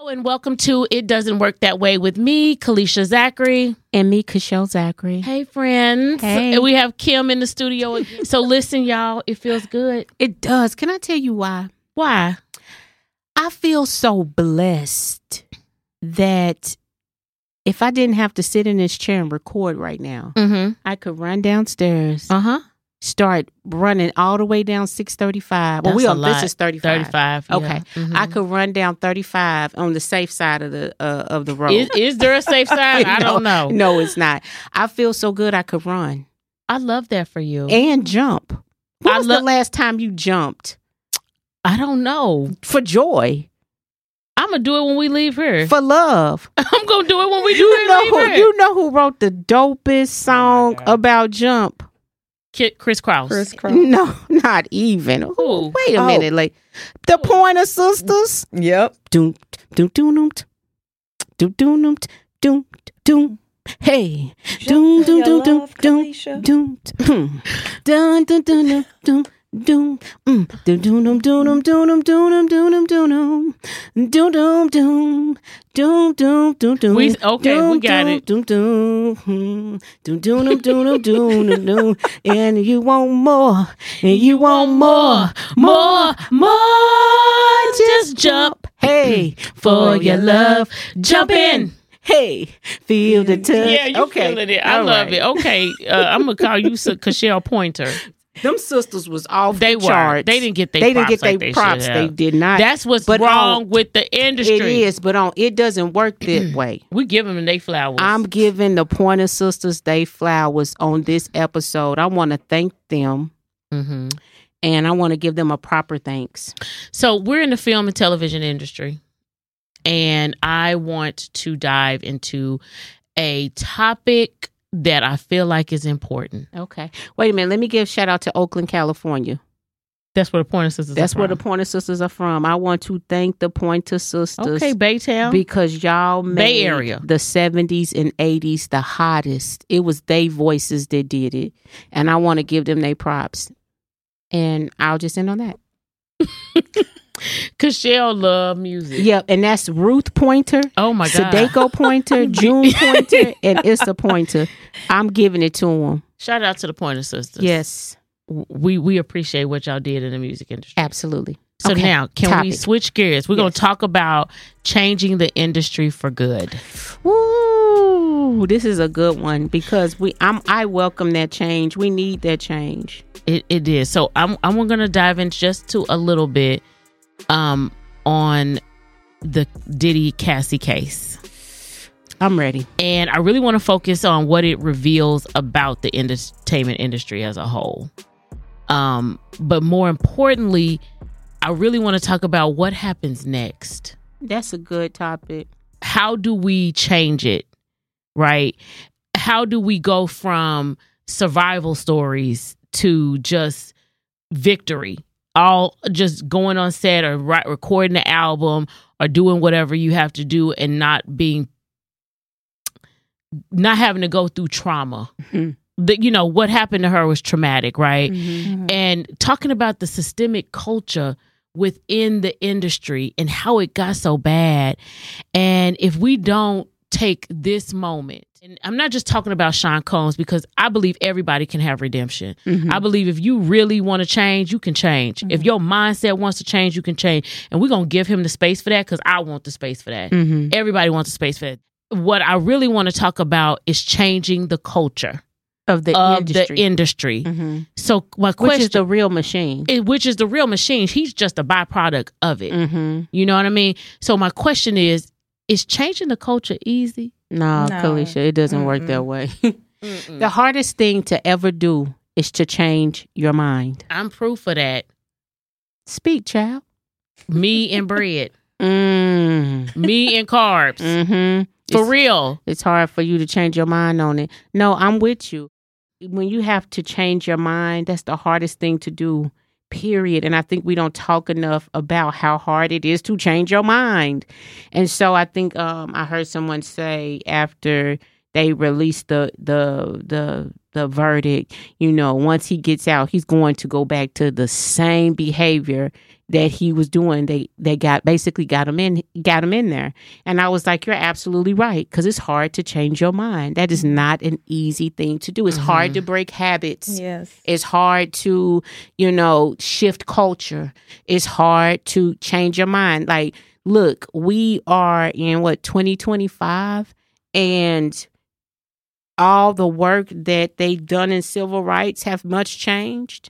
And welcome to It Doesn't Work That Way with me, Kalisha Zachary. And me, Kashelle Zachary. Hey, friends. Hey. And we have Kim in the studio again. So listen, y'all, it feels good. It does. Can I tell you why? Why? I feel so blessed that if I didn't have to sit in this chair and record right now, I could run downstairs, start running all the way down 635. That's Well, a lot. this is 35. 35. Yeah. Okay. I could run down 35 on the safe side of the road. Is there a safe side? I don't know. No, it's not. I feel so good I could run. I love that for you. And jump. When was the last time you jumped? I don't know. For joy. I'm going to do it when we leave here. For love. I'm going to do it when we leave here. You know who wrote the dopest song about jump? Chris Cross. No, not even. Who? Wait a minute. Like the Pointer Sisters. Yep. Doom, doom, doom, doom, doom, doom, doom, doom. Hey. Doom, doom, doom, doom, doom, doom, doom, dun, dun, dun, dun, dun. Doom, doom, doom, doom, doom, doom, doom, doom, doom, doom, doom, doom, doom, doom, doom, doom, doom. We got it. Doom, doom, doom, doom, doom, doom, doom, and you want more, and you want more. Just jump, hey, for your love, jump in. Hey, feel the touch. Yeah, you feeling it. I love it. Okay, I'm gonna call you Kashelle Pointer. Them sisters was off the charts. They didn't get their props. They did not. That's what's wrong with the industry. It is, but it doesn't work that way. We give them their flowers. I'm giving the Pointer Sisters their flowers on this episode. I want to thank them. And I want to give them a proper thanks. So we're in the film and television industry. And I want to dive into a topic that I feel like is important. Okay. Wait a minute. Let me give shout out to Oakland, California. That's where the Pointer Sisters That's where the Pointer Sisters are from. I want to thank the Pointer Sisters. Okay, Baytown. Because y'all made Bay Area. The 70s and 80s the hottest. It was they voices that did it. And I want to give them their props. And I'll just end on that. Kashelle love music. Yep, and that's Ruth Pointer. Oh my God. Sadeko Pointer, June Pointer, and Issa Pointer. I'm giving it to them. Shout out to the Pointer Sisters. Yes. We appreciate what y'all did in the music industry. Absolutely. So now, can we switch gears? We're going to talk about changing the industry for good. Woo! This is a good one because I welcome that change. We need that change. It is. So I'm going to dive in just to a little bit on the Diddy Cassie case. I'm ready. And I really want to focus on what it reveals about the entertainment industry as a whole. But more importantly, I really want to talk about what happens next. That's a good topic. How do we change it? Right? How do we go from survival stories to just victory? All just going on set or recording the album or doing whatever you have to do and not having to go through trauma. What happened to her was traumatic, right? And talking about the systemic culture within the industry and how it got so bad. And if we don't take this moment, and I'm not just talking about Sean Combs because I believe everybody can have redemption. I believe if you really want to change, you can change. If your mindset wants to change, you can change. And we're going to give him the space for that because I want the space for that. Everybody wants the space for that. What I really want to talk about is changing the culture of the industry. So my question, which is the real machine. Which is the real machine. He's just a byproduct of it. You know what I mean? So my question is changing the culture easy? No, Kalisha, it doesn't work that way. The hardest thing to ever do is to change your mind. I'm proof of that. Speak, child. Me and bread. Me and carbs. For real. It's hard for you to change your mind on it. No, I'm with you. When you have to change your mind, that's the hardest thing to do, period. And I think we don't talk enough about how hard it is to change your mind. And so I think I heard someone say after they released the verdict. You know, once he gets out, he's going to go back to the same behavior that he was doing. They got him in there. And I was like, you're absolutely right, because it's hard to change your mind. That is not an easy thing to do. It's hard to break habits. Yes. It's hard to, you know, shift culture. It's hard to change your mind. Like, look, we are in 2025, and all the work that they've done in civil rights have much changed.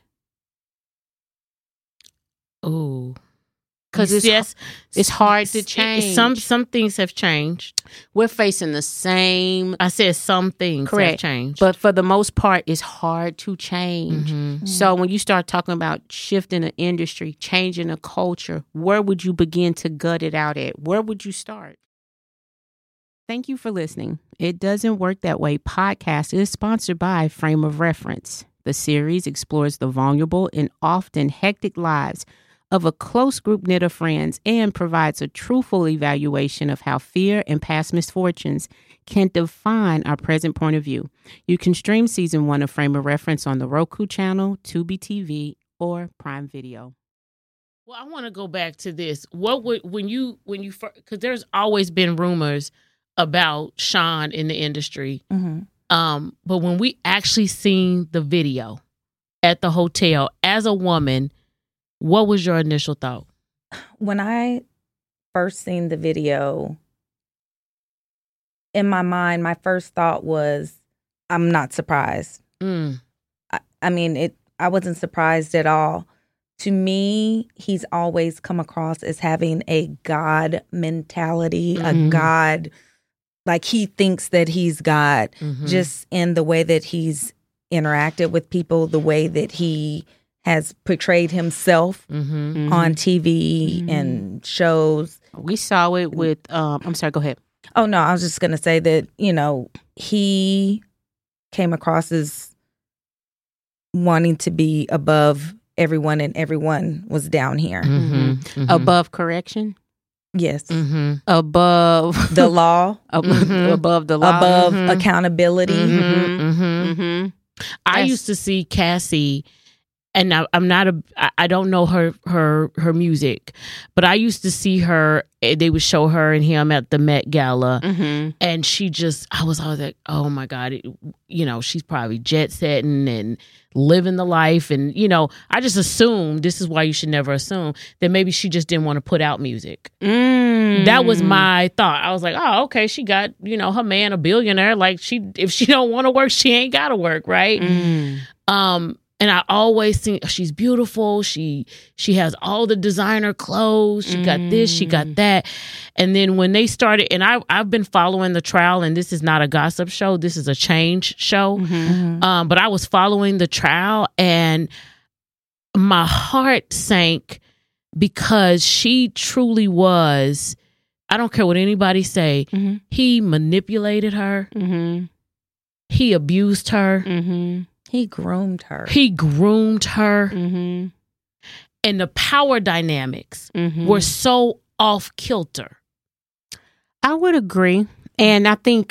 Oh, because it's hard to change. Some things have changed. We're facing the same. I said some things have changed, but for the most part, it's hard to change. Mm-hmm. So when you start talking about shifting an industry, changing a culture, where would you begin to gut it out at? Where would you start? Thank you for listening. It Doesn't Work That Way podcast is sponsored by Frame of Reference. The series explores the vulnerable and often hectic lives of a close group knit of friends and provides a truthful evaluation of how fear and past misfortunes can define our present point of view. You can stream season 1 of Frame of Reference on the Roku channel, Tubi TV, or Prime Video. Well, I want to go back to this. What would when you because there's always been rumors about Sean in the industry. Mm-hmm. But when we actually seen the video at the hotel as a woman, what was your initial thought? When I first seen the video, in my mind, my first thought was, I'm not surprised. I mean, I wasn't surprised at all. To me, he's always come across as having a God mentality, a God, like he thinks that he's God, just in the way that he's interacted with people, the way that he has portrayed himself on TV and shows. We saw it with, I'm sorry, go ahead. Oh, no, I was just going to say that, you know, he came across as wanting to be above everyone, and everyone was down here. Above correction? Yes. Above the law. Above the law. Above accountability. I used to see Cassie, and I don't know her music, but I used to see her. They would show her and him at the Met Gala, and I was always like, oh my God, you know, she's probably jet setting and living the life, and you know, I just assumed, this is why you should never assume, that maybe she just didn't want to put out music. That was my thought. I was like, oh, okay, she got, you know, her man a billionaire. Like, if she don't want to work, she ain't got to work, right? And I always think she's beautiful. She has all the designer clothes. She got this, she got that. And then when they started, and I've been following the trial, and this is not a gossip show. This is a change show. But I was following the trial, and my heart sank because she truly was, I don't care what anybody say, he manipulated her. He abused her. He groomed her. And the power dynamics were so off kilter. I would agree. And I think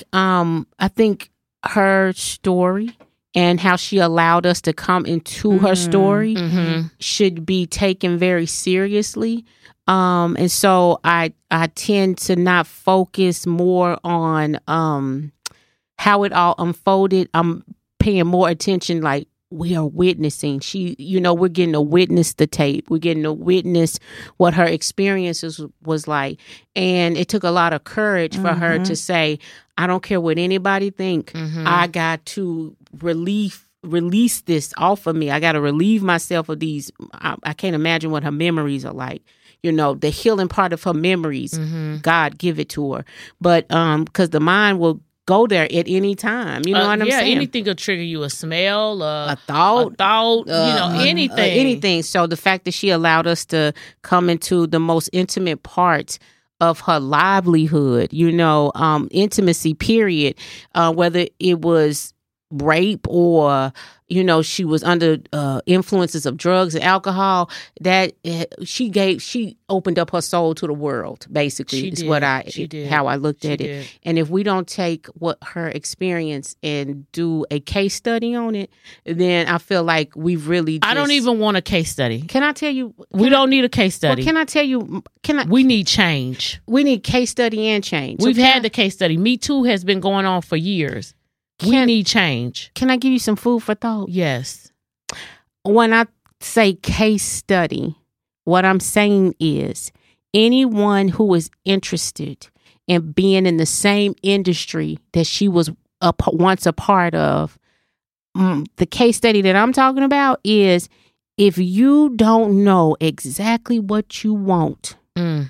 her story and how she allowed us to come into her story should be taken very seriously. And so I tend to not focus more on how it all unfolded. I'm paying more attention, like, we are witnessing. We're getting to witness the tape. We're getting to witness what her experiences was like. And it took a lot of courage for her to say, I don't care what anybody think. I got to release this off of me. I got to relieve myself of these. I can't imagine what her memories are like. You know, the healing part of her memories, God give it to her. But because the mind will go there at any time. You know what I'm saying? Anything could trigger you. A smell, a thought, anything. Anything. So the fact that she allowed us to come into the most intimate parts of her livelihood, intimacy, period, whether it was rape or, she was under influences of drugs and alcohol, that she opened up her soul to the world, basically, how I looked at it. And if we don't take what her experience and do a case study on it, then I feel like we've really I don't even want a case study. Can I tell you? We don't need a case study. Well, can I tell you? We need change. We need case study and change. We've had the case study. Me Too has been going on for years. We need change. Can I give you some food for thought? Yes. When I say case study, what I'm saying is anyone who is interested in being in the same industry that she was once a part of, the case study that I'm talking about is if you don't know exactly what you want,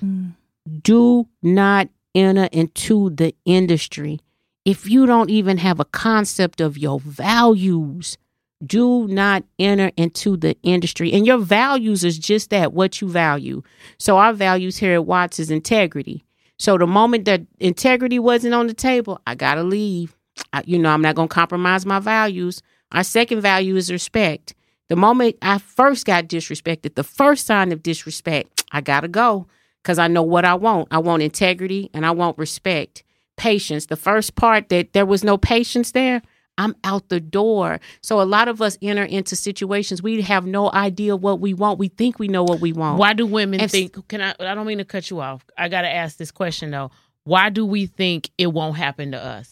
do not enter into the industry. If you don't even have a concept of your values, do not enter into the industry. And your values is just that, what you value. So our values here at Watts is integrity. So the moment that integrity wasn't on the table, I got to leave. I'm not going to compromise my values. Our second value is respect. The moment I first got disrespected, the first sign of disrespect, I got to go because I know what I want. I want integrity and I want respect. Patience. The first part that there was no patience there, I'm out the door. So a lot of us enter into situations we have no idea what we want. We think we know what we want. Why do women think? I don't mean to cut you off. I got to ask this question though. Why do we think it won't happen to us?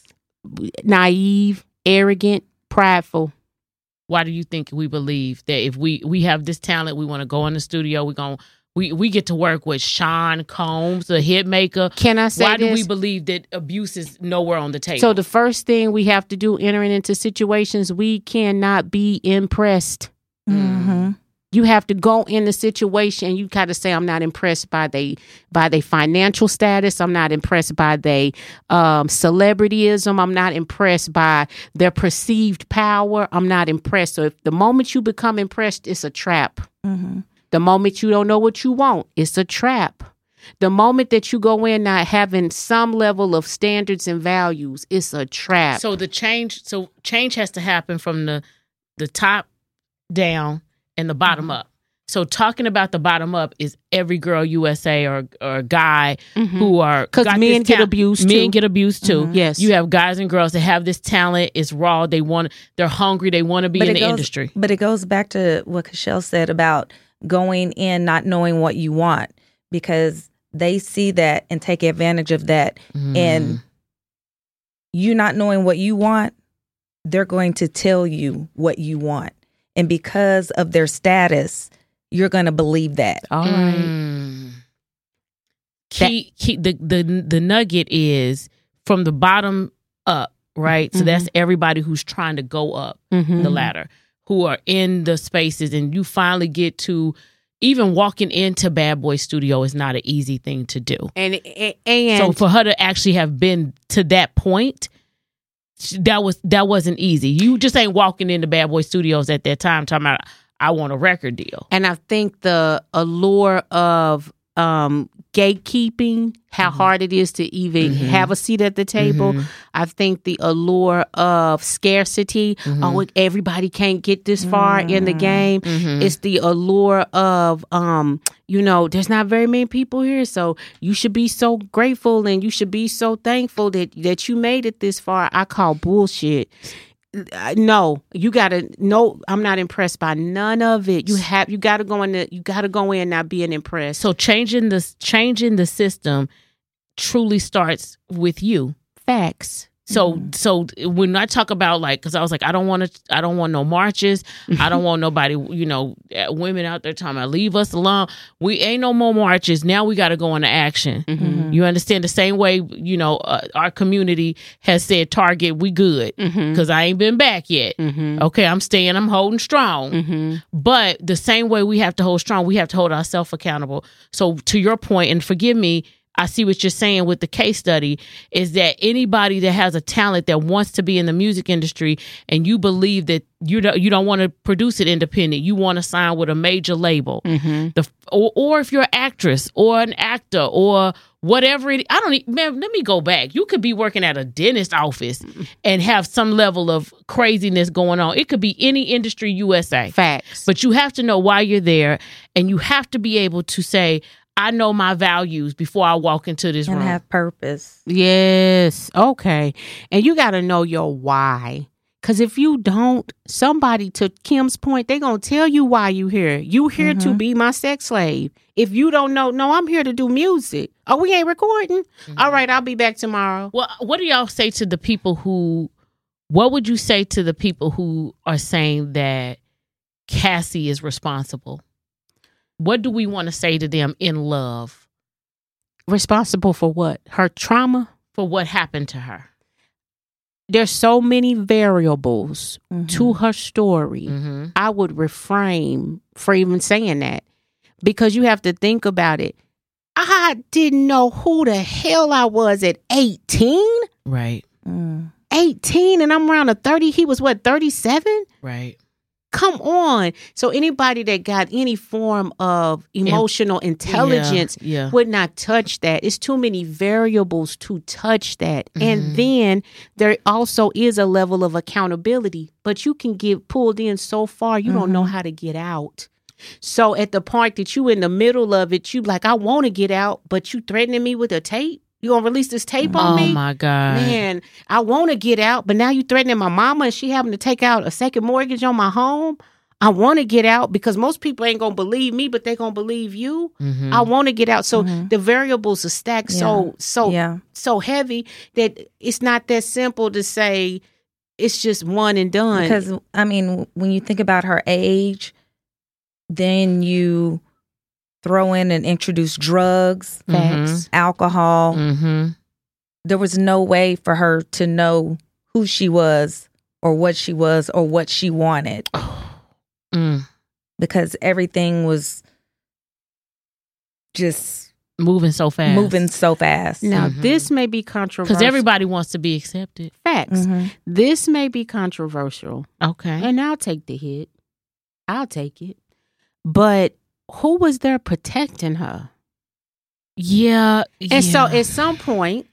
Naive, arrogant, prideful. Why do you think we believe that if we have this talent, we want to go in the studio, we get to work with Sean Combs, the hit maker. Can I say why this? do we believe that abuse is nowhere on the table? So the first thing we have to do entering into situations, we cannot be impressed. Mm-hmm. You have to go in the situation. You got to say, I'm not impressed by they financial status. I'm not impressed by they celebrityism. I'm not impressed by their perceived power. I'm not impressed. So if the moment you become impressed, it's a trap. Mm-hmm. The moment you don't know what you want, it's a trap. The moment that you go in not having some level of standards and values, it's a trap. So change has to happen from the top down and the bottom up. So talking about the bottom up is every girl USA or a guy who are, because men get abused too. Men get abused too. Yes, you have guys and girls that have this talent. It's raw. They're hungry. They want to be in the industry. But it goes back to what Cashel said about going in not knowing what you want, because they see that and take advantage of that. And you not knowing what you want, they're going to tell you what you want. And because of their status, you're going to believe that. All right. The nugget is from the bottom up, right? So that's everybody who's trying to go up the ladder, who are in the spaces, and you finally get to even walking into Bad Boy Studio is not an easy thing to do. And so for her to actually have been to that point, that wasn't easy. You just ain't walking into Bad Boy Studios at that time talking about, I want a record deal. And I think the allure of gatekeeping, how hard it is to even have a seat at the table. I think the allure of scarcity, everybody can't get this far in the game. It's the allure of, there's not very many people here, so you should be so grateful and you should be so thankful that you made it this far. I call bullshit. No, you gotta. No, I'm not impressed by none of it. You gotta go in. You gotta go in not being impressed. So changing the system truly starts with you. Facts. So when I talk about because I was like, I don't want no marches. I don't want nobody, women out there talking about leave us alone. We ain't no more marches. Now we got to go into action. You understand? The same way, our community has said, Target, we good, because I ain't been back yet. Okay, I'm staying, I'm holding strong. But the same way we have to hold strong, we have to hold ourselves accountable. So to your point, and forgive me, I see what you're saying with the case study, is that anybody that has a talent that wants to be in the music industry and you believe that you don't want to produce it independent, you want to sign with a major label, or if you're an actress or an actor or whatever let me go back. You could be working at a dentist office and have some level of craziness going on. It could be any industry, USA. Facts. But you have to know why you're there, and you have to be able to say, I know my values before I walk into this room. And have purpose. Yes. Okay. And you got to know your why. Because if you don't, somebody, to Kim's point, they're going to tell you why you here. You here to be my sex slave. If you don't know, no, I'm here to do music. Oh, we ain't recording? All right, I'll be back tomorrow. Well, what do y'all say to the people what would you say to the people who are saying that Cassie is responsible? What do we want to say to them in love? Responsible for what? Her trauma? For what happened to her? There's so many variables to her story. I would refrain from even saying that, because you have to think about it. I didn't know who the hell I was at 18. Right. 18, and I'm around 30. He was 37? Right. Come on. So anybody that got any form of emotional intelligence would not touch that. It's too many variables to touch that. And then there also is a level of accountability, but you can get pulled in so far, you don't know how to get out. So at the point that you in the middle of it, you like, I want to get out, but you threatening me with a tape? You gonna release this tape on me? Oh my God. Man, I want to get out, but now you threatening my mama and she having to take out a second mortgage on my home. I want to get out because most people ain't gonna believe me, but they gonna believe you. I want to get out. So the variables are stacked so heavy that it's not that simple to say it's just one and done. Because I mean, when you think about her age, then you throw in and introduce drugs, alcohol. There was no way for her to know who she was or what she wanted. Because everything was just moving so fast. Now, this may be controversial. Because everybody wants to be accepted. Facts. This may be controversial. Okay. And I'll take the hit. I'll take it. But who was there protecting her? Yeah. And so at some point,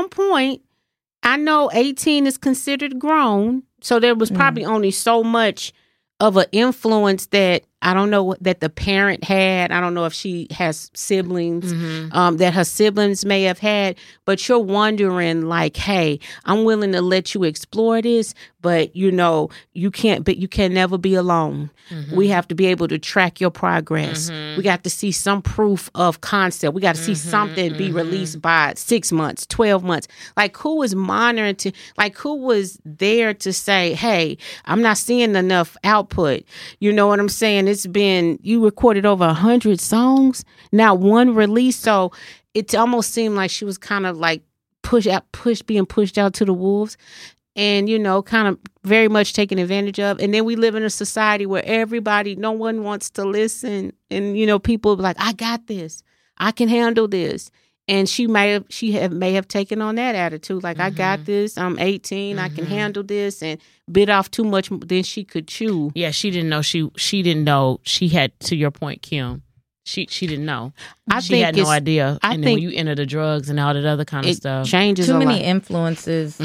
I know 18 is considered grown. So there was probably only so much of an influence that I don't know that the parent had. I don't know if she has siblings that her siblings may have had. But you're wondering, like, hey, I'm willing to let you explore this, but you know you can't. But you can never be alone. We have to be able to track your progress. We got to see some proof of concept. We got to see something be released by 6 months, 12 months. Like, who was monitoring to? Like, who was there to say, hey, I'm not seeing enough output. You know what I'm saying? You recorded over 100 songs, not one release. So it almost seemed like she was kind of like being pushed out to the wolves, and, you know, kind of very much taken advantage of. And then we live in a society where no one wants to listen. And, you know, people like, I got this, I can handle this. And she may have taken on that attitude, like, I got this, I'm 18, I can handle this, and bit off too much than she could chew. Yeah, she didn't know she didn't know she had, to your point, Kim. She didn't know. She had no idea. And then when you enter the drugs and all that other kind of stuff, changes too a many lot. influences.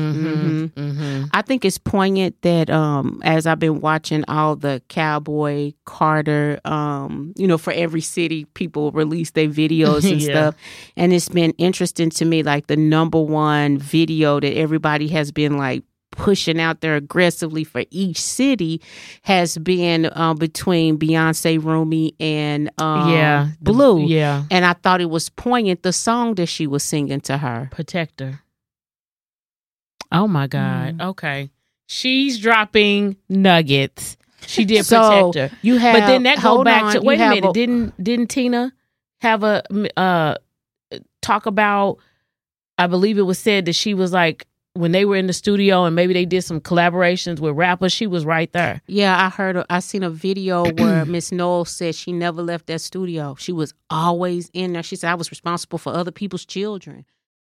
I think it's poignant that as I've been watching all the Cowboy Carter, you know, for every city, people release their videos and stuff, and it's been interesting to me, like the number one video that everybody has been like pushing out there aggressively for each city has been between Beyonce, Rumi, and Blue. Yeah. And I thought it was poignant, the song that she was singing to her. Protector. Oh my God. Okay. She's dropping nuggets. She did Protector. You have, but then that go back to, wait a minute, didn't Tina have a talk about, I believe it was said that she was like when they were in the studio and maybe they did some collaborations with rappers, she was right there. Yeah, I seen a video where Miss Knowles said she never left that studio. She was always in there. She said, I was responsible for other people's children.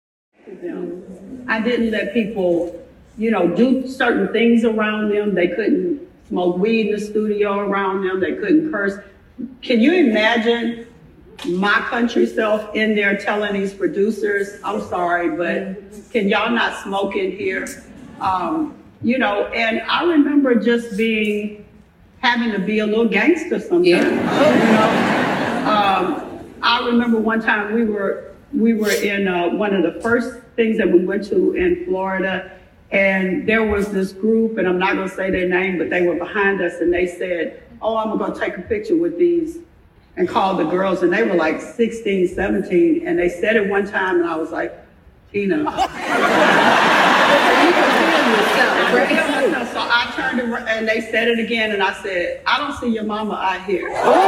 I didn't let people, do certain things around them. They couldn't smoke weed in the studio around them. They couldn't curse. Can you imagine my country self in there telling these producers, I'm sorry, but can y'all not smoke in here? And I remember just having to be a little gangster sometimes. Yeah. I remember one time we were in one of the first things that we went to in Florida, and there was this group, and I'm not going to say their name, but they were behind us, and they said, oh, I'm going to take a picture with these, and called the girls, and they were like 16, 17, and they said it one time, and I was like, Tina. So I turned around, and they said it again, and I said, I don't see your mama out here.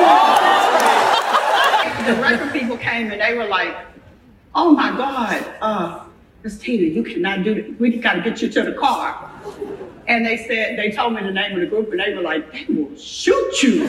The record people came, and they were like, oh my God, Miss Tina, you cannot do that. We got to get you to the car. And they told me the name of the group, and they were like, they will shoot you. And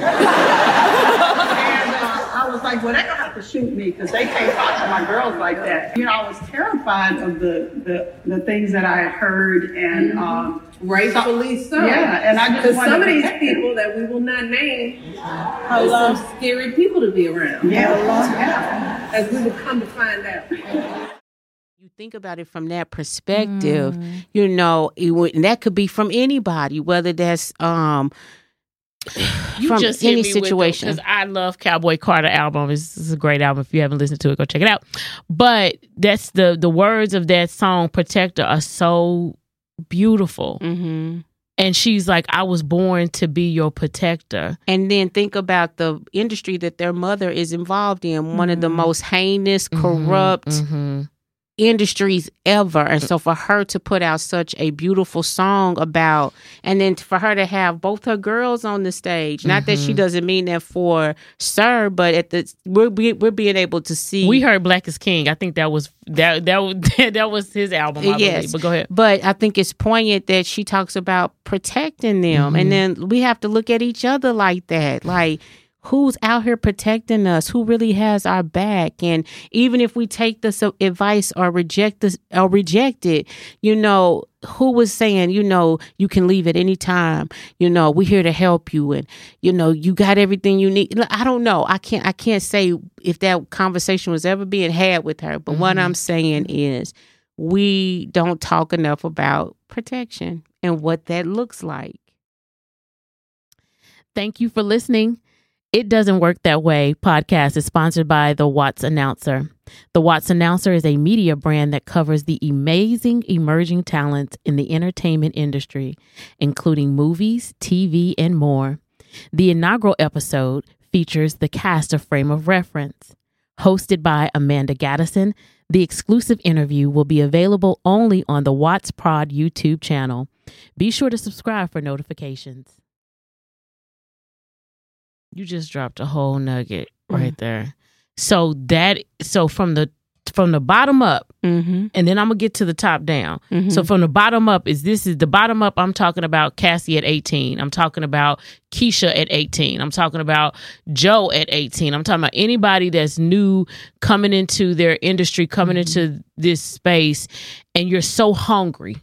I was like, well, they're going to have to shoot me because they can't talk to my girls like that. I was terrified of the things that I had heard. And rightfully so. Yeah, and I just some of these people that we will not name are some scary people to be around. Yeah. As we will come to find out. You think about it from that perspective, and that could be from anybody, whether that's from just any hit me situation. Because I love Cowboy Carter album. It's a great album. If you haven't listened to it, go check it out. But that's the words of that song, Protector, are so beautiful. Mm-hmm. And she's like, I was born to be your protector. And then think about the industry that their mother is involved in, one of the most heinous, corrupt industries ever. And so for her to put out such a beautiful song about, and then for her to have both her girls on the stage, not that she doesn't mean that for Sir, but we're being able to see. We heard Black is King. I think that was his album, I believe. But go ahead. But I think it's poignant that she talks about protecting them. And then we have to look at each other like that. Like, who's out here protecting us? Who really has our back? And even if we take this advice or reject it, who was saying, you can leave at any time. We're here to help you, and you got everything you need. I don't know. I can't say if that conversation was ever being had with her. But what I'm saying is, we don't talk enough about protection and what that looks like. Thank you for listening. It Doesn't Work That Way podcast is sponsored by The Watts Announcer. The Watts Announcer is a media brand that covers the amazing emerging talents in the entertainment industry, including movies, TV, and more. The inaugural episode features the cast of Frame of Reference. Hosted by Amanda Gaddison, the exclusive interview will be available only on the Watts Prod YouTube channel. Be sure to subscribe for notifications. You just dropped a whole nugget right there. So from the bottom up, and then I'm gonna get to the top down. So from the bottom up this is the bottom up. I'm talking about Cassie at 18. I'm talking about Keisha at 18. I'm talking about Joe at 18. I'm talking about anybody that's new, coming into their industry, coming into this space, and you're so hungry.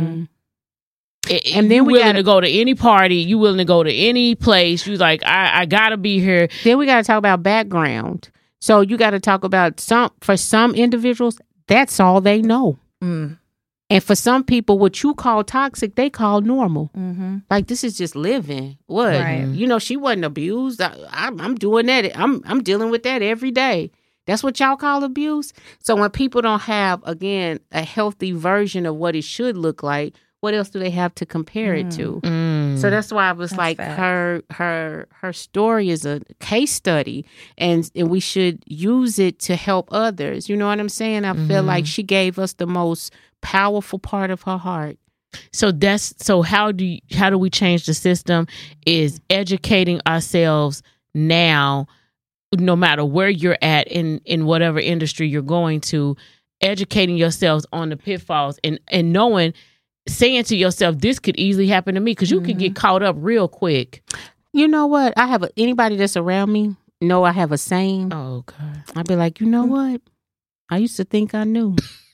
And then we got to go to any party. You willing to go to any place. You like, I got to be here. Then we got to talk about background. So you got to talk about for some individuals, that's all they know. And for some people, what you call toxic, they call normal. Like, this is just living. What? Right. She wasn't abused. I'm doing that. I'm dealing with that every day. That's what y'all call abuse. So when people don't have, again, a healthy version of what it should look like, what else do they have to compare it to? So that's why I was her story is a case study, and we should use it to help others. You know what I'm saying? I feel like she gave us the most powerful part of her heart. So how do we change the system? Is educating ourselves now, no matter where you're at in whatever industry you're going to, educating yourselves on the pitfalls and knowing, saying to yourself, this could easily happen to me, because you could get caught up real quick. You know what? Anybody that's around me know I have a saying. Oh, God. I'd be like, you know what? I used to think I knew.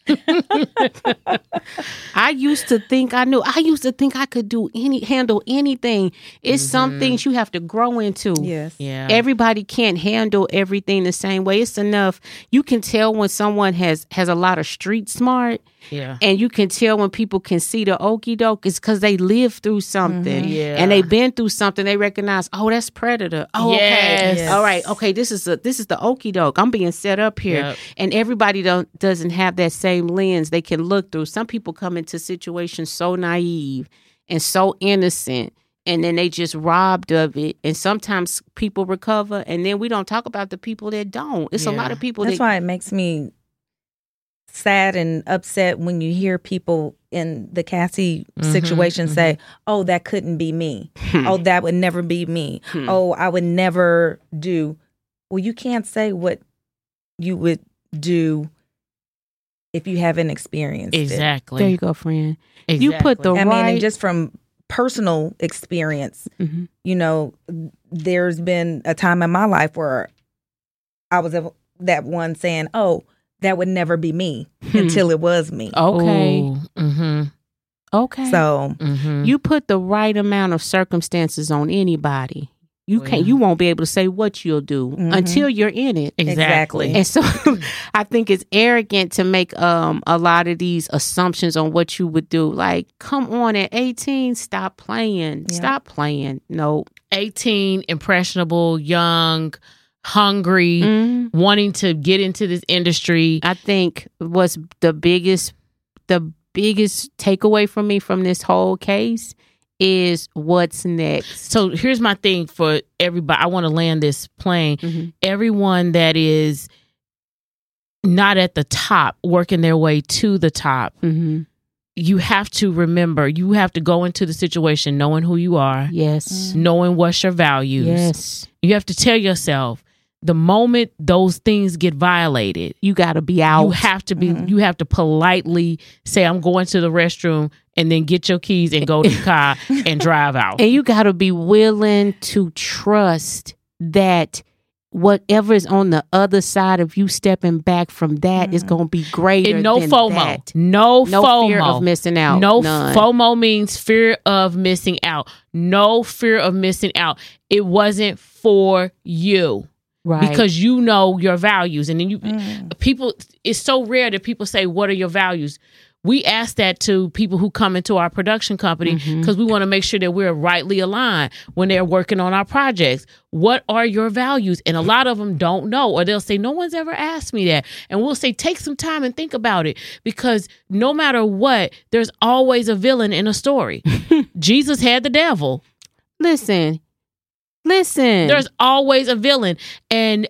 I used to think I knew. I used to think I could handle anything. It's some things you have to grow into. Yes. Yeah. Everybody can't handle everything the same way. It's enough. You can tell when someone has a lot of street smart. Yeah. And you can tell when people can see the okie doke. It's because they lived through something. Yeah. And they've been through something. They recognize, oh, that's Predator. Oh, okay. Yes. All right. Okay, this is the okie doke. I'm being set up here. Yep. And everybody doesn't have that same lens they can look through. Some people come into situations so naive and so innocent, and then they just robbed of it. And sometimes people recover, and then we don't talk about the people that don't. It's a lot of people. That's why it makes me sad and upset when you hear people in the Cassie situation say, oh, that couldn't be me. Oh, that would never be me. Oh, I would never do. Well, you can't say what you would do if you haven't experienced Exactly. There you go, friend. Exactly. You put the it. I right. mean, and just from personal experience, you know, there's been a time in my life where I was that one saying, oh, that would never be me until it was me. Okay. Mm-hmm. Okay. So you put the right amount of circumstances on anybody. You won't be able to say what you'll do until you're in it. Exactly. And so I think it's arrogant to make a lot of these assumptions on what you would do. Like, come on, at 18, stop playing. Yeah. Stop playing. No. 18, impressionable, young, hungry, wanting to get into this industry. I think what's the biggest takeaway from me from this whole case is what's next. So here's my thing for everybody. I want to land this plane. Everyone that is not at the top, working their way to the top, you have to remember, you have to go into the situation knowing who you are. Yes. Knowing what's your values. Yes. You have to tell yourself, the moment those things get violated, you got to be out. You have to be. You have to politely say, "I'm going to the restroom," and then get your keys and go to the car and drive out. And you got to be willing to trust that whatever is on the other side of you stepping back from that is going to be greater. And no than FOMO. That. No FOMO. Fear of missing out. None. FOMO means fear of missing out. No fear of missing out. It wasn't for you. Right. Because you know your values. And then people, it's so rare that people say, what are your values? We ask that to people who come into our production company because we want to make sure that we're rightly aligned when they're working on our projects. What are your values? And a lot of them don't know, or they'll say, no one's ever asked me that. And we'll say, take some time and think about it, because no matter what, there's always a villain in a story. Jesus had the devil. Listen. There's always a villain. And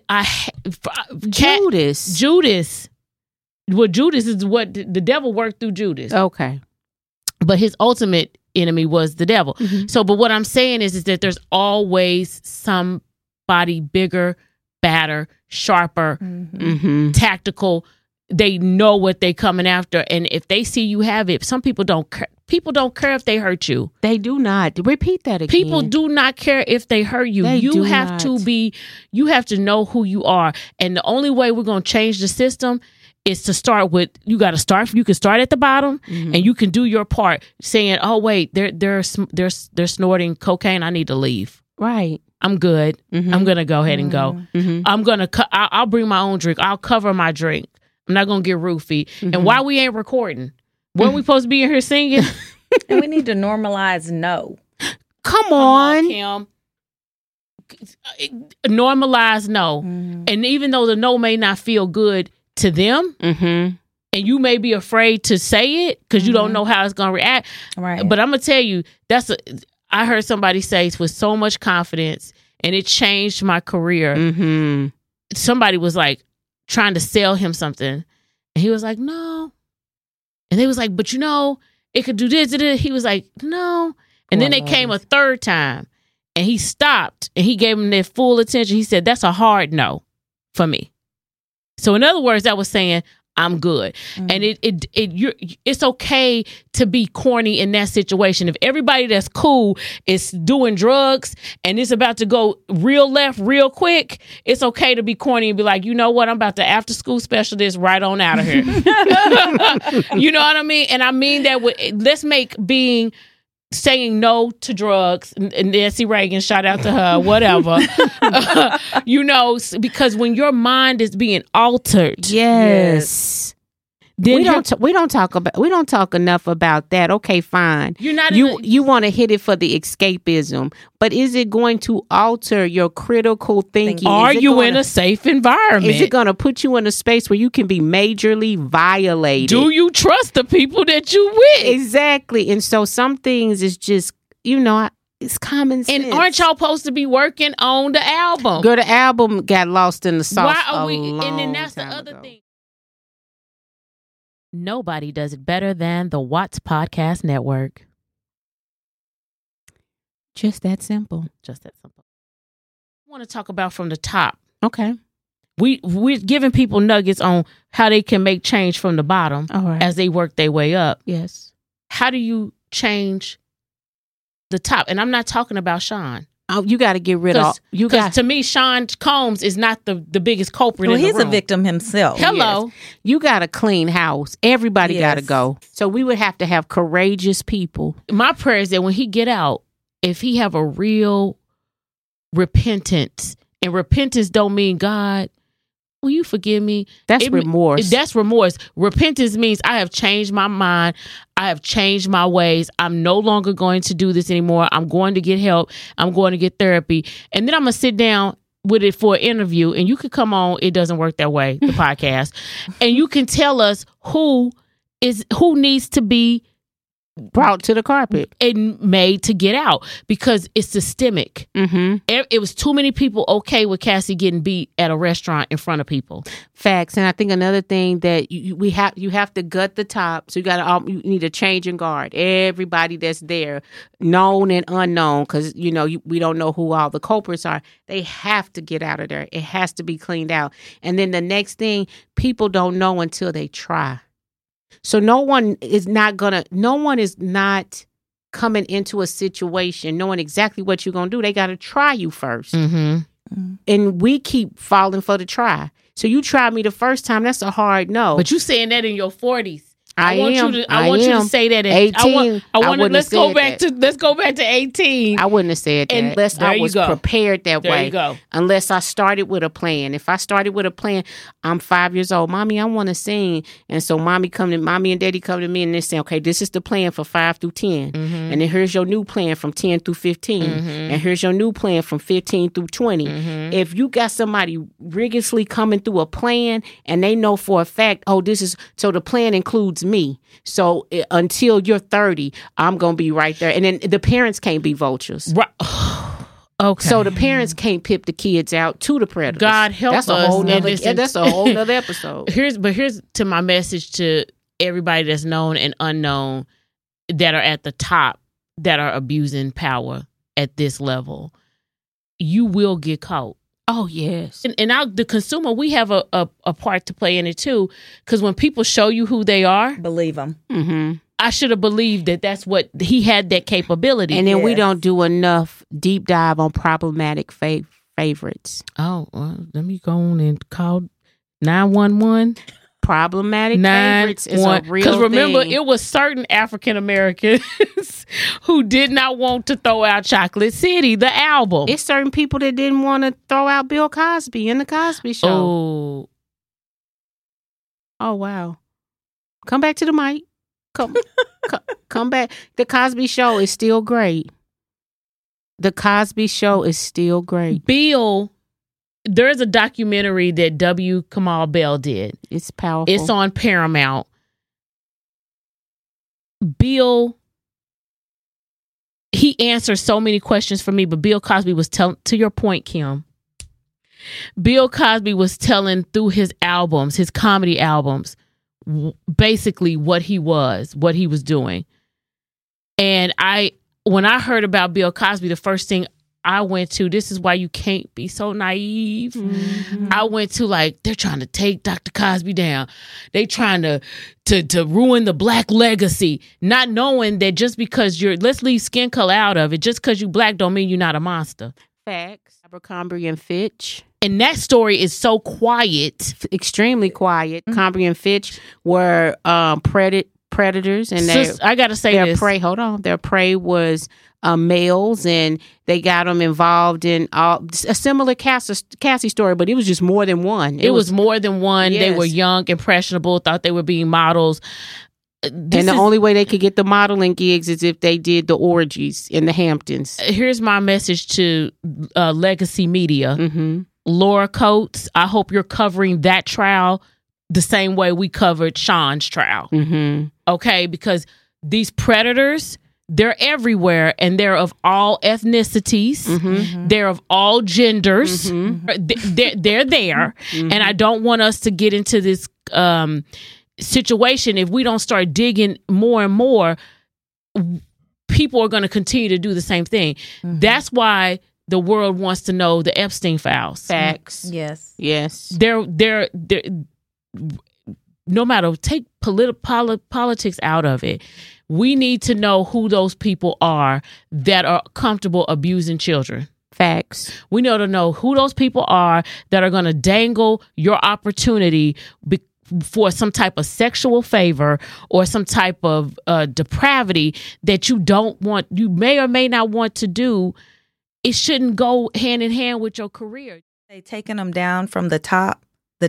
Judas. Well, Judas is what the devil worked through Judas. Okay. But his ultimate enemy was the devil. So, but what I'm saying is that there's always somebody bigger, badder, sharper, tactical. They know what they're coming after. And if they see you have it, some people don't care. People don't care if they hurt you. They do not. Repeat that again. People do not care if they hurt you. You have to know who you are. And the only way we're going to change the system is to start with, you can start at the bottom and you can do your part saying, oh, wait, they're snorting cocaine. I need to leave. Right. I'm good. I'm going to go ahead and go. I'm going to, I'll bring my own drink. I'll cover my drink. I'm not going to get roofie. And why we ain't recording? Weren't we supposed to be in here singing? And we need to normalize no. Come on, Kim. Normalize no. And even though the no may not feel good to them, and you may be afraid to say it because you don't know how it's going to react. Right. But I'm going to tell you, I heard somebody say with so much confidence, and it changed my career. Somebody was like trying to sell him something, and he was like, no. And they was like, but it could do this. He was like, no. And then they came a third time, and he stopped, and he gave them their full attention. He said, that's a hard no for me. So in other words, that was saying, I'm good. And it's okay to be corny in that situation. If everybody that's cool is doing drugs and it's about to go real left real quick, it's okay to be corny and be like, you know what, I'm about to after school special this right on out of here. You know what I mean? And I mean that let's make saying no to drugs, and Nancy Reagan, shout out to her, whatever. Because when your mind is being altered, yes. Then we don't talk enough about that. Okay, fine. You want to hit it for the escapism, but is it going to alter your critical thinking? Are you in a safe environment? Is it going to put you in a space where you can be majorly violated? Do you trust the people that you with? Exactly. And so some things is just, it's common sense. And aren't y'all supposed to be working on the album? Girl, the album got lost in the sauce. Why are we? And then that's the other thing. Nobody does it better than the Watts Podcast Network. Just that simple. I want to talk about from the top. Okay. We're giving people nuggets on how they can make change from the bottom as they work their way up. Yes. How do you change the top? And I'm not talking about Sean. Oh, you got to get rid of. Because to me, Sean Combs is not the biggest culprit. Well, in the he's room. a victim himself. Hello, you got to clean house. Everybody got to go. So we would have to have courageous people. My prayer is that when he get out, if he have a real repentance, and repentance don't mean God, will you forgive me? That's remorse. That's remorse. Repentance means I have changed my mind. I have changed my ways. I'm no longer going to do this anymore. I'm going to get help. I'm going to get therapy. And then I'm going to sit down with it for an interview. And you can come on. It doesn't work that way, the podcast. And you can tell us who needs to be brought to the carpet and made to get out, because it's systemic. Mm-hmm. It was too many people okay with Cassie getting beat at a restaurant in front of people. Facts. And I think another thing that you have to gut the top. So you need a change in guard. Everybody that's there, known and unknown, because we don't know who all the culprits are. They have to get out of there. It has to be cleaned out. And then the next thing, people don't know until they try. So no one is not coming into a situation knowing exactly what you're going to do. They got to try you first. Mm-hmm. And we keep falling for the try. So you tried me the first time. That's a hard no. But you saying that in your 40s. I want you to say that at 18. Let's go back to 18. I wouldn't have said that unless I was prepared that way. There you go. Unless I started with a plan. If I started with a plan, I'm 5 years old. Mommy, I want to sing. And so mommy and daddy come to me and they say, okay, this is the plan for 5 through 10. Mm-hmm. And then here's your new plan from 10 through 15. Mm-hmm. And here's your new plan from 15 through 20. Mm-hmm. If you got somebody rigorously coming through a plan and they know for a fact, so the plan includes me. So until you're 30, I'm going to be right there. And then the parents can't be vultures. Right. Okay. So the parents can't pip the kids out to the predators. God help that's us. That's a whole nother episode. Here's to my message to everybody that's known and unknown that are at the top that are abusing power at this level. You will get caught. Oh, yes. And the consumer, we have a part to play in it, too. Because when people show you who they are, believe them. Mm-hmm. I should have believed that's what he had, that capability. And then we don't do enough deep dive on problematic favorites. Oh, well, let me go on and call 911. Problematic favorites is a real thing. Because remember, it was certain African Americans who did not want to throw out Chocolate City, the album. It's certain people that didn't want to throw out Bill Cosby in the Cosby Show. Oh wow! Come back to the mic. Come back. The Cosby Show is still great. The Cosby Show is still great. Bill. There's a documentary that W. Kamau Bell did. It's powerful. It's on Paramount. Bill, he answers so many questions for me, but Bill Cosby was telling, to your point, Kim, Bill Cosby was telling through his albums, his comedy albums, basically what he was doing. And when I heard about Bill Cosby, the first thing I went to, this is why you can't be so naive. I went to like, they're trying to take Dr. Cosby down. They trying to ruin the black legacy, not knowing that just because let's leave skin color out of it. Just because you black don't mean you're not a monster. Facts. Abercrombie and Fitch. And that story is so quiet. Extremely quiet. Abercrombie and Fitch were predators, and I gotta say their this. prey. Hold on, their prey was males, and they got them involved in a similar Cassie story, but it was just more than one. It was more than one. Yes. They were young, impressionable, thought they were being models. And the only way they could get the modeling gigs is if they did the orgies in the Hamptons. Here's my message to Legacy Media. Mm-hmm. Laura Coates, I hope you're covering that trial the same way we covered Sean's trial. Mm-hmm. Okay? Because these predators, they're everywhere, and they're of all ethnicities. Mm-hmm. They're of all genders. Mm-hmm. They're there. Mm-hmm. And I don't want us to get into this situation. If we don't start digging more and more, people are going to continue to do the same thing. That's why the world wants to know the Epstein files. Facts. Yes. They're no matter, take politics out of it. We need to know who those people are that are comfortable abusing children. Facts. We need to know who those people are that are going to dangle your opportunity for some type of sexual favor or some type of depravity that you may or may not want to do. It shouldn't go hand in hand with your career. They taking them down from the top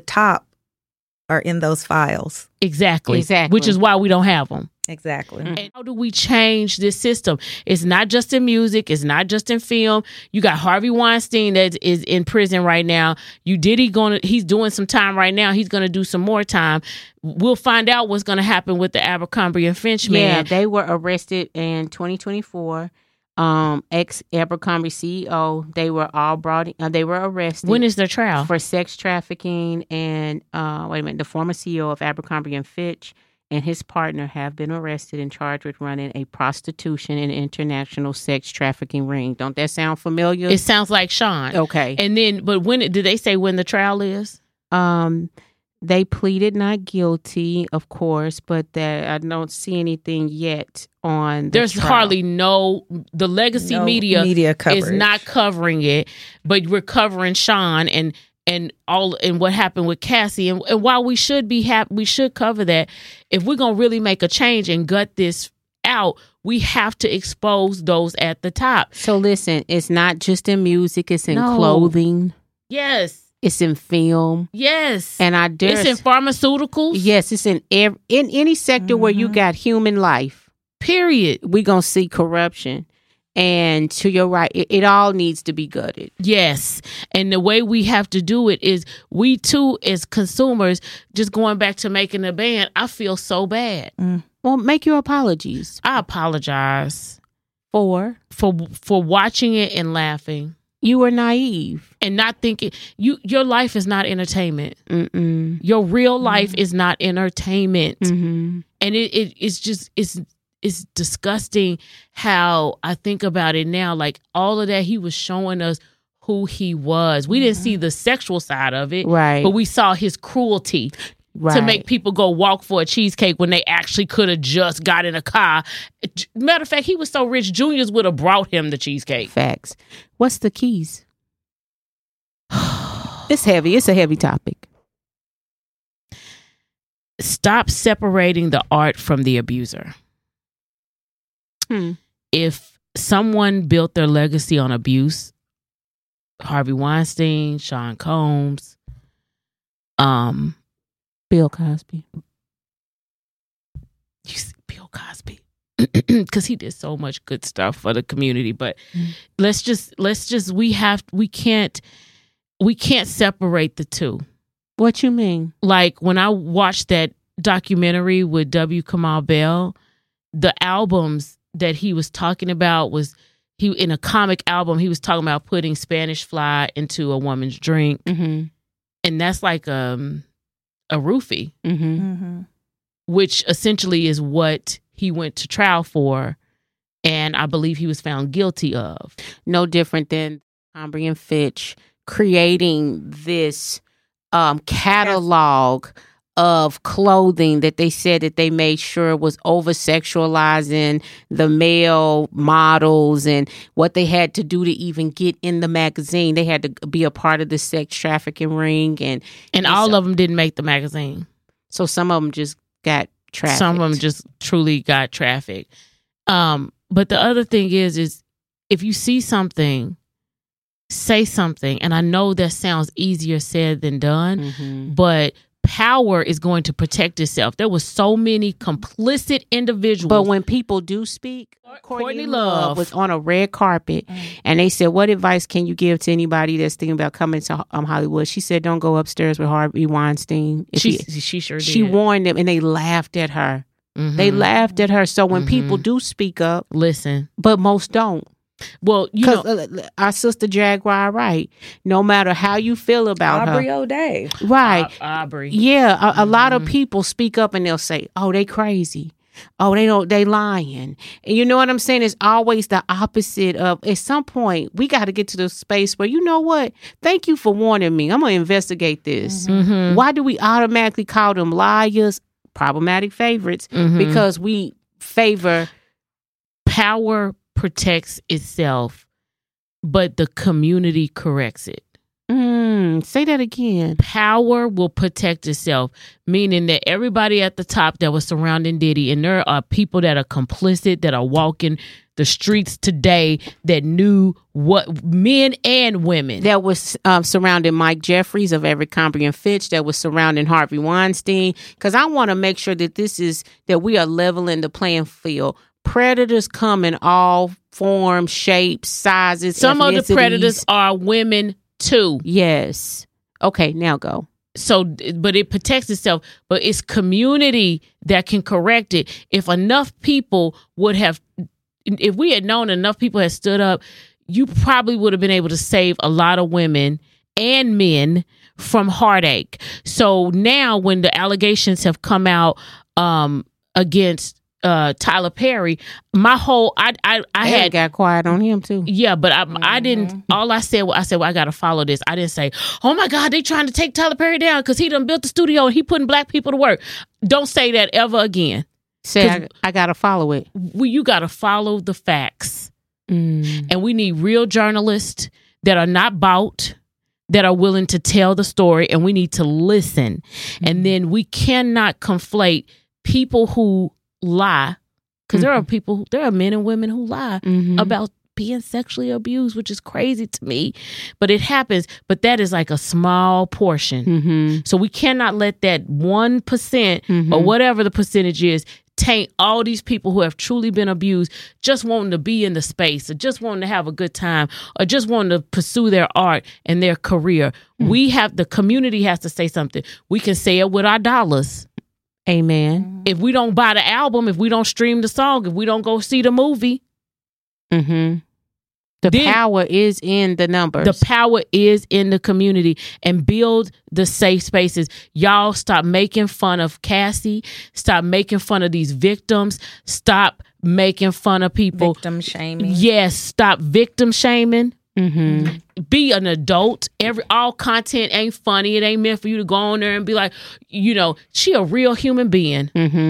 are in those files. Exactly. Which is why we don't have them. Exactly. And how do we change this system? It's not just in music. It's not just in film. You got Harvey Weinstein that is in prison right now. He's doing some time right now. He's going to do some more time. We'll find out what's going to happen with the Abercrombie and Fitch man. Yeah, they were arrested in 2024. Ex-Abercrombie CEO, they were all they were arrested. When is their trial? For sex trafficking, and the former CEO of Abercrombie and Fitch and his partner have been arrested and charged with running a prostitution and international sex trafficking ring. Don't that sound familiar? It sounds like Sean. Okay. And then, but did they say when the trial is? They pleaded not guilty, of course, but that I don't see anything yet on the trial. Hardly the legacy media is not covering it, but we're covering Sean and what happened with Cassie. And while we should be happy, we should cover that. If we're going to really make a change and gut this out, we have to expose those at the top. So listen, it's not just in music, it's in clothing. Yes. It's in film. Yes. And it's in pharmaceuticals. Yes, it's in any sector where you got human life. Period. We're going to see corruption. And to your right, it all needs to be gutted. Yes. And the way we have to do it is we too, as consumers, just going back to making a band, I feel so bad. Well, make your apologies. I apologize. For watching it and laughing. You were naive and not thinking your life is not entertainment. Mm-mm. Your real life is not entertainment. Mm-hmm. And it's disgusting how I think about it now. Like all of that, he was showing us who he was. We didn't see the sexual side of it, right? But we saw his cruelty. Right. To make people go walk for a cheesecake when they actually could have just got in a car. Matter of fact, he was so rich, Juniors would have brought him the cheesecake. Facts. What's the keys? It's heavy. It's a heavy topic. Stop separating the art from the abuser. If someone built their legacy on abuse, Harvey Weinstein, Sean Combs, Bill Cosby. Bill Cosby. Because he did so much good stuff for the community. But we can't separate the two. What you mean? Like when I watched that documentary with W. Kamau Bell, the albums that he was talking about in a comic album, he was talking about putting Spanish fly into a woman's drink. Mm-hmm. And that's like a roofie, mm-hmm. which essentially is what he went to trial for and I believe he was found guilty of. No different than Abercrombie and Fitch creating this catalog of clothing that they said that they made sure was over sexualizing the male models and what they had to do to even get in the magazine. They had to be a part of the sex trafficking ring, and all of them didn't make the magazine. So some of them just got trafficked. Some of them just truly got trafficked. But the other thing is if you see something, say something. And I know that sounds easier said than done, but power is going to protect itself. There was so many complicit individuals. But when people do speak, Courtney Love was on a red carpet, and they said, "What advice can you give to anybody that's thinking about coming to Hollywood?" She said, "Don't go upstairs with Harvey Weinstein." She sure did. She warned them, and they laughed at her. They laughed at her. So when people do speak up, listen. But most don't. Well, you know, our sister Jaguar, right? No matter how you feel about Aubrey her, O'Day, right? Aubrey, yeah. A lot of people speak up and they'll say, "Oh, they crazy. Oh, they lying." And you know what I'm saying? It's always the opposite of. At some point, we got to get to the space where, you know what? Thank you for warning me. I'm gonna investigate this. Why do we automatically call them liars, problematic favorites? Because we favor power. Protects itself, but the community corrects it. Say that again. Power will protect itself, meaning that everybody at the top that was surrounding Diddy, and there are people that are complicit, that are walking the streets today that knew what men and women. That was surrounding Mike Jeffries of Abercrombie and Fitch, that was surrounding Harvey Weinstein. Because I want to make sure that we are leveling the playing field. Predators come in all forms, shapes, sizes. Some of the predators are women too. Yes. Okay, now go. So, but it protects itself. But it's community that can correct it. If enough people if we had known enough people had stood up, you probably would have been able to save a lot of women and men from heartache. So now when the allegations have come out against Tyler Perry, my whole I had got quiet on him too. Yeah, but I didn't. All I said, well, I got to follow this. I didn't say, oh my God, they trying to take Tyler Perry down because he done built the studio and he putting black people to work. Don't say that ever again. Say I got to follow it. You got to follow the facts, and we need real journalists that are not bought, that are willing to tell the story, and we need to listen. And then we cannot conflate people who lie, because there are men and women who lie about being sexually abused, which is crazy to me, but it happens. But that is like a small portion. So we cannot let that 1% or whatever the percentage is taint all these people who have truly been abused, just wanting to be in the space, or just wanting to have a good time, or just wanting to pursue their art and their career. The community has to say something. We can say it with our dollars. Amen. If we don't buy the album, if we don't stream the song, if we don't go see the movie, the power is in the numbers. The power is in the community, and build the safe spaces. Y'all stop making fun of Cassie. Stop making fun of these victims. Stop making fun of people. Victim shaming. Yes, stop victim shaming. Be an adult. All content ain't funny. It ain't meant for you to go on there and be like, she a real human being.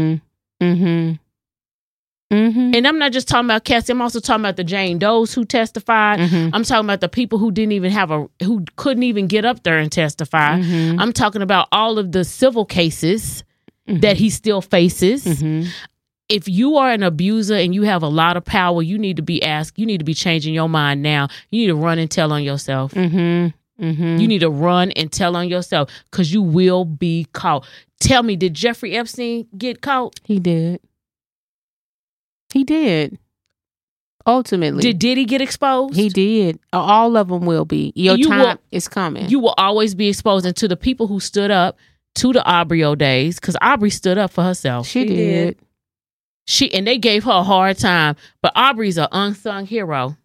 And I'm not just talking about Cassie. I'm also talking about the Jane Does who testified. I'm talking about the people who who couldn't even get up there and testify. I'm talking about all of the civil cases that he still faces. If you are an abuser and you have a lot of power, you need to be asked. You need to be changing your mind now. You need to run and tell on yourself. You need to run and tell on yourself, because you will be caught. Tell me, did Jeffrey Epstein get caught? He did. He did. Ultimately. Did he get exposed? He did. All of them will be. Your time is coming. You will always be exposed. And to the people who stood up to the Aubrey O'Days, because Aubrey stood up for herself. She did. And they gave her a hard time. But Aubrey's an unsung hero.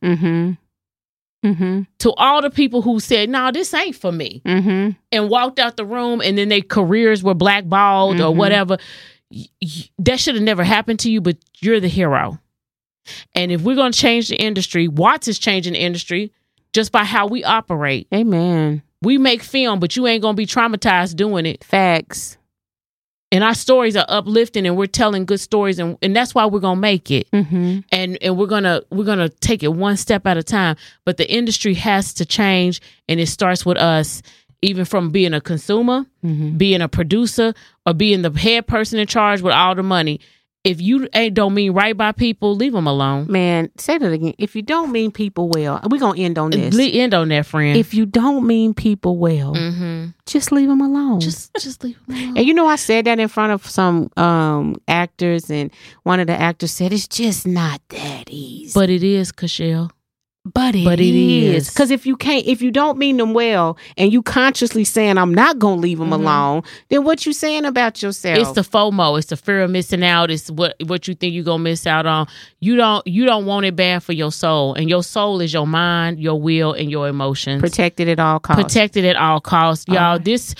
To all the people who said, no, this ain't for me, and walked out the room, and then their careers were blackballed or whatever. That should have never happened to you, but you're the hero. And if we're going to change the industry, Watts is changing the industry just by how we operate. Amen. We make film, but you ain't going to be traumatized doing it. Facts. And our stories are uplifting, and we're telling good stories, and that's why we're gonna make it. Mm-hmm. And we're gonna take it one step at a time. But the industry has to change, and it starts with us, even from being a consumer, being a producer, or being the head person in charge with all the money. If you don't mean right by people, leave them alone. Man, say that again. If you don't mean people well, we're going to end on this. End on that, friend. If you don't mean people well, just leave them alone. Just leave them alone. And you know, I said that in front of some actors, and one of the actors said, it's just not that easy. But it is, Cashel. But it is. Because if you don't mean them well, and you consciously saying, I'm not going to leave them alone, then what you saying about yourself? It's the FOMO. It's the fear of missing out. It's what you think you're going to miss out on. You don't want it bad for your soul. And your soul is your mind, your will, and your emotions. Protected at all costs. Protected at all costs. Y'all, this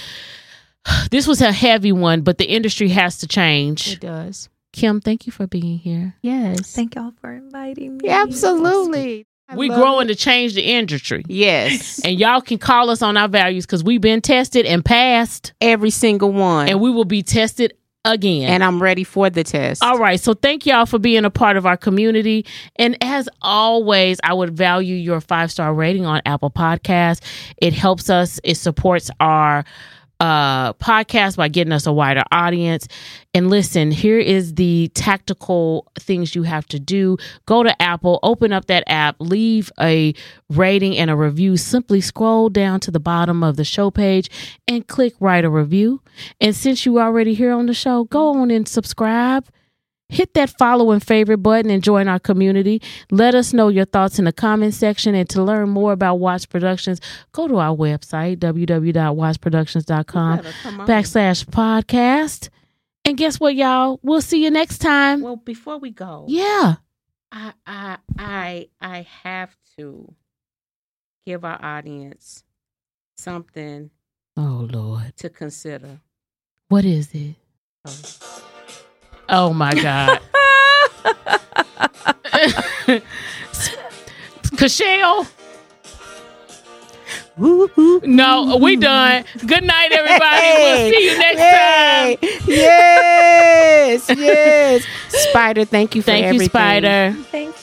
was a heavy one, but the industry has to change. It does. Kim, thank you for being here. Yes. Thank y'all for inviting me. Absolutely. We growing to change the industry. Yes. And y'all can call us on our values because we've been tested and passed. Every single one. And we will be tested again. And I'm ready for the test. All right. So thank y'all for being a part of our community. And as always, I would value your 5-star rating on Apple Podcasts. It helps us. It supports our podcast by getting us a wider audience. And listen, here is the tactical things you have to do. Go to Apple, open up that app, leave a rating and a review. Simply scroll down to the bottom of the show page and click write a review. And since you already here on the show, go on and subscribe. Hit that follow and favorite button and join our community. Let us know your thoughts in the comment section. And to learn more about Watts Productions, go to our website, www.wattsproductions.com/podcast. And guess what, y'all? We'll see you next time. Well, before we go, yeah, I have to give our audience something. Oh Lord, to consider. What is it? Oh my God. Cashel. No, we done. Good night, everybody. We'll see you next time. Yes. Spider, thank you for everything. Thank you, Spider. Thank